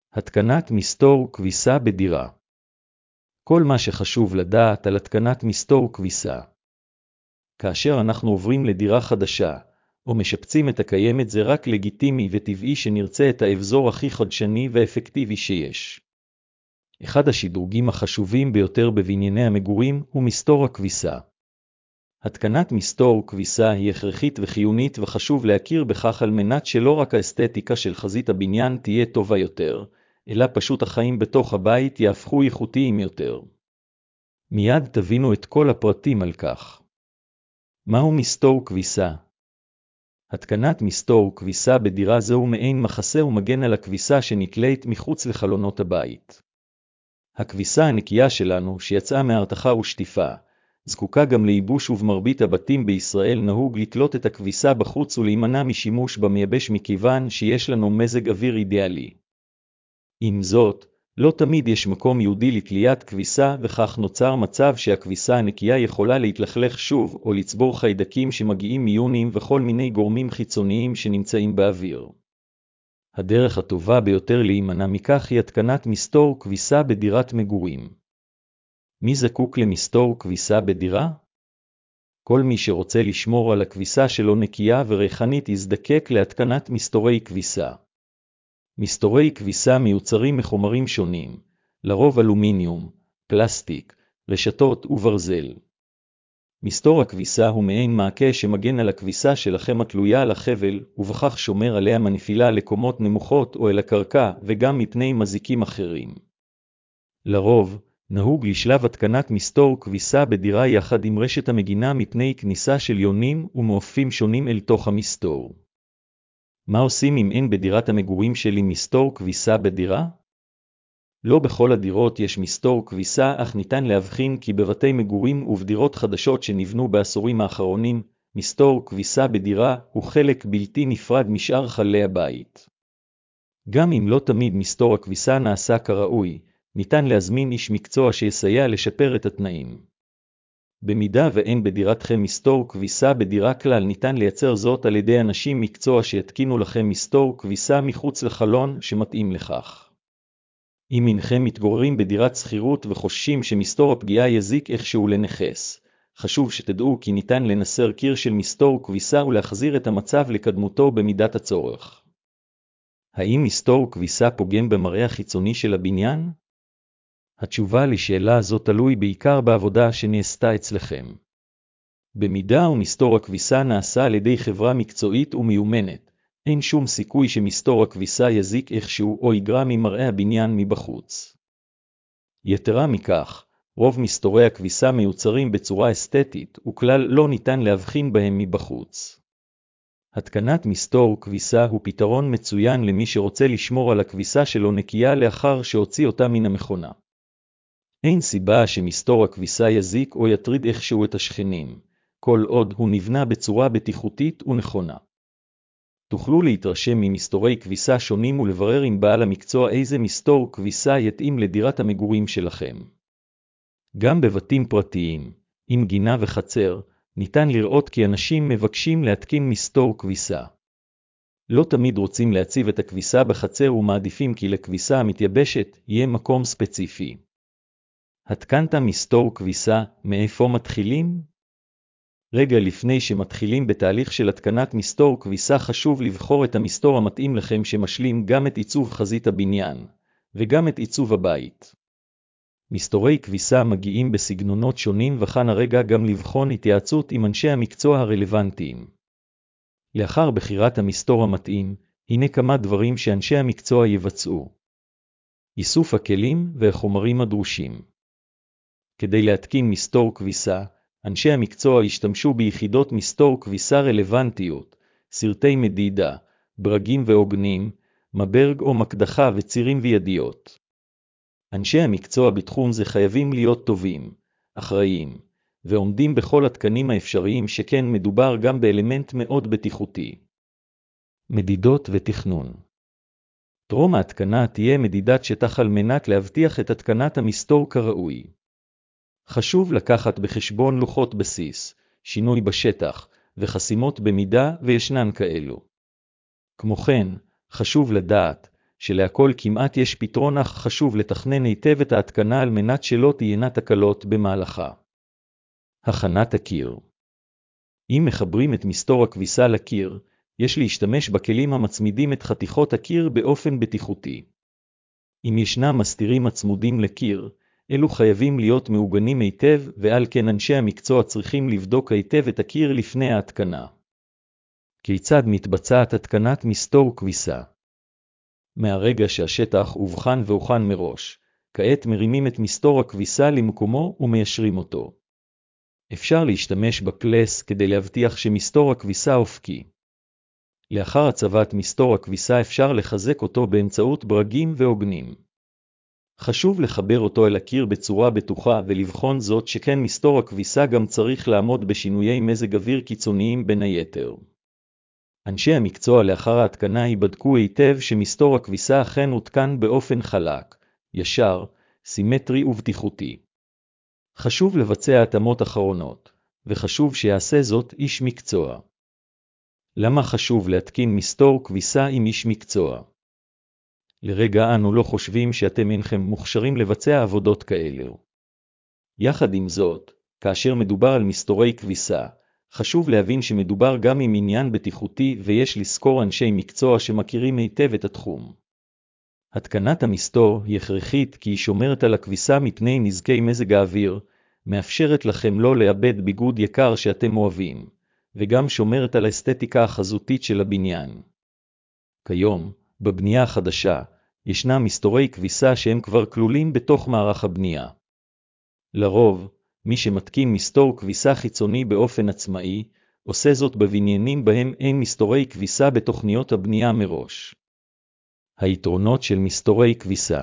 התקנת מסתור כביסה בדירה. כל מה שחשוב לדעת על התקנת מסתור כביסה. כאשר אנחנו עוברים לדירה חדשה, או משפצים את הקיימת, זה רק לגיטימי וטבעי שנרצה את האבזור הכי חדשני ואפקטיבי שיש. אחד השדרוגים החשובים ביותר בבנייני המגורים הוא מסתור הכביסה. התקנת מסתור כביסה היא הכרחית וחיונית, וחשוב להכיר בכך על מנת שלא רק האסתטיקה של חזית הבניין תהיה טובה יותר, אלא פשוט החיים בתוך הבית יהפכו איכותיים יותר. מיד תבינו את כל הפרטים על כך. מהו מסתור כביסה? התקנת מסתור כביסה בדירה זהו מעין מחסה ומגן על הכביסה שנקלט מחוץ לחלונות הבית. הכביסה הנקייה שלנו, שיצאה מהרתחה ושטיפה, זקוקה גם לייבוש, ובמרבית הבתים בישראל נהוג לתלות את הכביסה בחוץ ולהימנע משימוש במייבש מכיוון שיש לנו מזג אוויר אידיאלי. עם זאת, לא תמיד יש מקום ייעודי לתליית כביסה, וכך נוצר מצב שהכביסה הנקייה יכולה להתלכלך שוב או לצבור חיידקים שמגיעים מיונים וכל מיני גורמים חיצוניים שנמצאים באוויר. הדרך הטובה ביותר להימנע מכך היא התקנת מסתור כביסה בדירת מגורים. מי זקוק למסתור כביסה בדירה? כל מי שרוצה לשמור על הכביסה שלו נקייה וריחנית יזדקק להתקנת מסתורי כביסה. מסתורי כביסה מיוצרים מחומרים שונים, לרוב אלומיניום, פלסטיק, רשתות וברזל. מסתור הכביסה הוא מעין מעקה שמגן על הכביסה שלכם התלויה על החבל, ובכך שומר עליה מנפילה לקומות נמוכות או אל הקרקע, וגם מפני מזיקים אחרים. לרוב, נהוג לשלב התקנת מסתור כביסה בדירה יחד עם רשת המגינה מפני כניסה של יונים ומעופים שונים אל תוך המסתור. מה עושים אם אין בדירת המגורים שלי מסתור כביסה בדירה? לא בכל הדירות יש מסתור כביסה, אך ניתן להבחין כי בבתי מגורים ובדירות חדשות שנבנו בעשורים האחרונים, מסתור כביסה בדירה הוא חלק בלתי נפרד משאר חללי הבית. גם אם לא תמיד מסתור הכביסה נעשה כראוי, ניתן להזמין איש מקצוע שיסייע לשפר את התנאים. במידה ואין בדירתכם מסתור כביסה בדירה כלל, ניתן לייצר זאת על ידי אנשים מקצוע שיתקינו לכם מסתור כביסה מחוץ לחלון שמתאים לכך. אם אינכם מתגוררים בדירת שכירות וחוששים שמסתור הפגיעה יזיק איכשהו לנכס, חשוב שתדעו כי ניתן לנסר קיר של מסתור כביסה ולהחזיר את המצב לקדמותו במידת הצורך. האם מסתור כביסה פוגם במראה החיצוני של הבניין? התשובה לשאלה זו תלוי בעיקר בעבודה שנעשתה אצלכם. במידה ומסתור הכביסה נעשה על ידי חברה מקצועית ומיומנת, אין שום סיכוי שמסתור הכביסה יזיק איכשהו או יגרע ממראה הבניין מבחוץ. יתרה מכך, רוב מסתורי הכביסה מיוצרים בצורה אסתטית, וכלל לא ניתן להבחין בהם מבחוץ. התקנת מסתור כביסה הוא פתרון מצוין למי שרוצה לשמור על הכביסה שלו נקייה לאחר שהוציא אותה מן המכונה. אין סיבה שמסתור הכביסה יזיק או יטריד איכשהו את השכנים, כל עוד הוא נבנה בצורה בטיחותית ונכונה. תוכלו להתרשם ממסתורי כביסה שונים ולברר עם בעל המקצוע איזה מסתור כביסה יתאים לדירת המגורים שלכם. גם בבתים פרטיים, עם גינה וחצר, ניתן לראות כי אנשים מבקשים להתקין מסתור כביסה. לא תמיד רוצים להציב את הכביסה בחצר ומעדיפים כי לכביסה המתייבשת יהיה מקום ספציפי. התקנת מסתור כביסה, מאיפה מתחילים? רגע לפני שמתחילים בתהליך של התקנת מסתור כביסה חשוב לבחור את המסתור המתאים לכם שמשלים גם את עיצוב חזית הבניין, וגם את עיצוב הבית. מסתורי כביסה מגיעים בסגנונות שונים וכאן הרגע גם לבחון התייעצות עם אנשי המקצוע הרלוונטיים. לאחר בחירת המסתור המתאים, הנה כמה דברים שאנשי המקצוע יבצעו. איסוף הכלים והחומרים הדרושים. כדי להתקין מסתור כביסה, אנשי המקצוע ישתמשו ביחידות מסתור כביסה רלוונטיות, סרטי מדידה, ברגים ועוגנים, מברג או מקדחה וצירים וידיות. אנשי המקצוע בתחום זה חייבים להיות טובים, אחראיים, ועומדים בכל התקנים האפשריים שכן מדובר גם באלמנט מאוד בטיחותי. מדידות ותכנון. טרום ההתקנה תהיה מדידת שטח על מנת להבטיח את התקנת המסתור כראוי. חשוב לקחת בחשבון לוחות בסיס, שינוי בשטח, וחסימות במידה וישנן כאלו. כמו כן, חשוב לדעת שלהכל כמעט יש פתרון, אך חשוב לתכנן היטב את ההתקנה על מנת שלא תהיינה תקלות במהלכה. הכנת הקיר. אם מחברים את מסתור הכביסה לקיר, יש להשתמש בכלים המצמידים את חתיכות הקיר באופן בטיחותי. אם ישנם מסתירים הצמודים לקיר, אלו חייבים להיות מעוגנים היטב, ועל כן אנשי המקצוע צריכים לבדוק היטב את הקיר לפני ההתקנה. כיצד מתבצעת התקנת מסתור כביסה? מהרגע שהשטח הובחן והוכן מראש, כעת מרימים את מסתור הכביסה למקומו ומיישרים אותו. אפשר להשתמש בפלס כדי להבטיח שמסתור הכביסה אופקי. לאחר הצבת מסתור הכביסה אפשר לחזק אותו באמצעות ברגים ועוגנים. חשוב לחבר אותו אל הקיר בצורה בטוחה ולבחון זאת שכן מסתור הכביסה גם צריך לעמוד בשינויי מזג אוויר קיצוניים בין היתר. אנשי המקצוע לאחר ההתקנה יבדקו היטב שמסתור הכביסה אכן הותקן באופן חלק, ישר, סימטרי ובטיחותי. חשוב לבצע התאמות אחרונות, וחשוב שיעשה זאת איש מקצוע. למה חשוב להתקין מסתור כביסה עם איש מקצוע? לרגע אנו לא חושבים שאתם אינכם מוכשרים לבצע עבודות כאלו. יחד עם זאת, כאשר מדובר על מסתורי כביסה, חשוב להבין שמדובר גם עם עניין בטיחותי ויש לזכור אנשי מקצוע שמכירים היטב את התחום. התקנת המסתור היא הכרחית כי היא שומרת על הכביסה מפני נזקי מזג האוויר, מאפשרת לכם לא לאבד ביגוד יקר שאתם אוהבים, וגם שומרת על האסתטיקה החזותית של הבניין. כיום, בבנייה החדשה, ישנם מסתורי כביסה שהם כבר כלולים בתוך מערך הבנייה. לרוב, מי שמתקין מסתור כביסה חיצוני באופן עצמאי, עושה זאת בבניינים בהם אין מסתורי כביסה בתוכניות הבנייה מראש. היתרונות של מסתורי כביסה.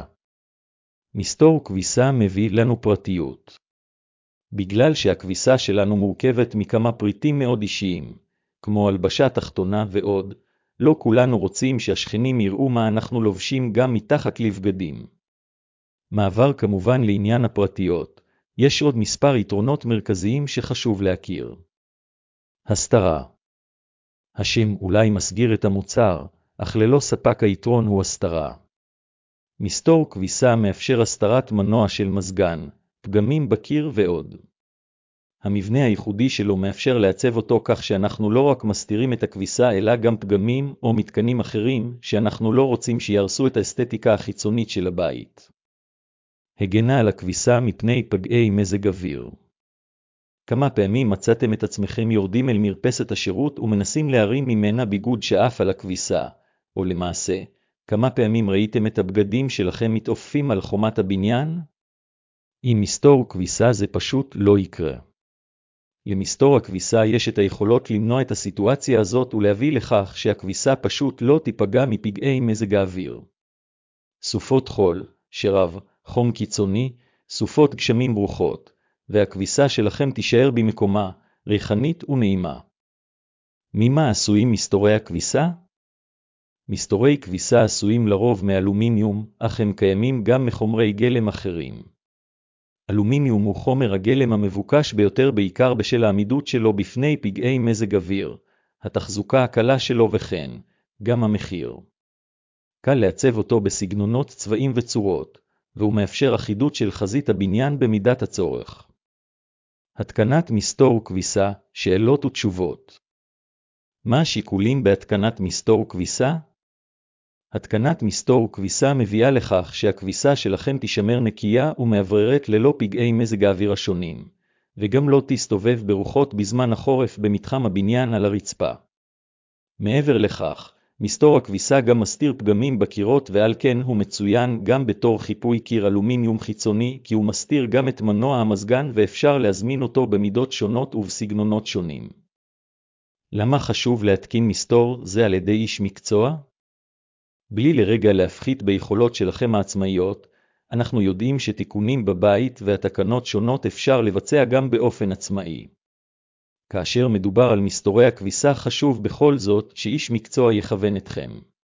מסתור כביסה מביא לנו פרטיות. בגלל שהכביסה שלנו מורכבת מכמה פריטים מאוד אישיים, כמו הלבשה תחתונה ועוד, לא כולנו רוצים שהשכנים יראו מה אנחנו לובשים גם מתחת לבגדים. מעבר כמובן לעניין הפרטיות, יש עוד מספר יתרונות מרכזיים שחשוב להכיר. הסתרה. השם אולי מסגיר את המוצר, אך ללא ספק היתרון הוא הסתרה. מסתור כביסה מאפשר הסתרת מנוע של מזגן, פגמים בקיר ועוד. המבנה הייחודי שלו מאפשר לעצב אותו כך שאנחנו לא רק מסתירים את הכביסה אלא גם פגמים או מתקנים אחרים שאנחנו לא רוצים שירסו את האסתטיקה החיצונית של הבית. הגנה על הכביסה מפני פגעי מזג אוויר. כמה פעמים מצאתם את עצמכם יורדים אל מרפסת השירות ומנסים להרים ממנה ביגוד שעף על הכביסה, או למעשה, כמה פעמים ראיתם את הבגדים שלכם מתעופפים על חומת הבניין? עם מסתור כביסה זה פשוט לא יקרה. למסתור הכביסה יש את היכולות למנוע את הסיטואציה הזאת ולהביא לכך שהכביסה פשוט לא תיפגע מפגעי מזג האוויר. סופות חול, שרב, חום קיצוני, סופות גשמים ברוכות, והכביסה שלכם תישאר במקומה, ריחנית ונעימה. ממה עשויים מסתורי הכביסה? מסתורי כביסה עשויים לרוב מאלומיניום, אך הם קיימים גם מחומרי גלם אחרים. אלומיניום הוא חומר הגלם המבוקש ביותר בעיקר בשל העמידות שלו בפני פגעי מזג אוויר, התחזוקה הקלה שלו וכן, גם המחיר. קל לעצב אותו בסגנונות צבעים וצורות, והוא מאפשר אחידות של חזית הבניין במידת הצורך. התקנת מסתור כביסה, שאלות ותשובות. מה השיקולים בהתקנת מסתור כביסה? התקנת מסתור כביסה מביאה לכך שהכביסה שלכם תישמר נקייה ומאווררת ללא פגעי מזג האוויר השונים, וגם לא תסתובב ברוחות בזמן החורף במתחם הבניין על הרצפה. מעבר לכך, מסתור הכביסה גם מסתיר פגמים בקירות ועל כן הוא מצוין גם בתור חיפוי קיר אלומיניום חיצוני כי הוא מסתיר גם את מנוע המזגן ואפשר להזמין אותו במידות שונות ובסגנונות שונים. למה חשוב להתקין מסתור זה על ידי איש מקצוע? בלי לרגע להפחית ביכולות שלכם העצמאיות, אנחנו יודעים שתיקונים בבית והתקנות שונות אפשר לבצע גם באופן עצמאי. כאשר מדובר על מסתורי הכביסה חשוב בכל זאת שאיש מקצוע יכוון אתכם.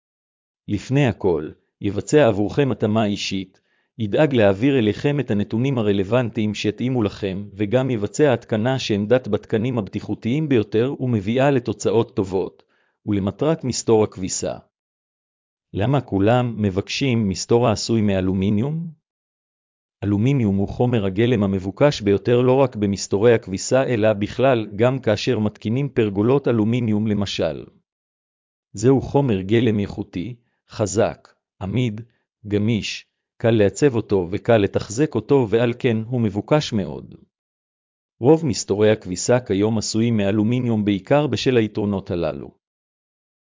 לפני הכל, יבצע עבורכם התאמה אישית, ידאג להעביר אליכם את הנתונים הרלוונטיים שיתאימו לכם וגם יבצע התקנה שעמדת בתקנים הבטיחותיים ביותר ומביאה לתוצאות טובות, ולמטרת מסתור הכביסה. למה כולם מבקשים מסתור העשוי מאלומיניום? אלומיניום הוא חומר הגלם המבוקש ביותר לא רק במסתורי הכביסה אלא בכלל גם כאשר מתקינים פרגולות אלומיניום למשל. זהו חומר גלם איכותי, חזק, עמיד, גמיש, קל לעצב אותו וקל לתחזק אותו ועל כן הוא מבוקש מאוד. רוב מסתורי הכביסה כיום עשויים מאלומיניום בעיקר בשל היתרונות הללו.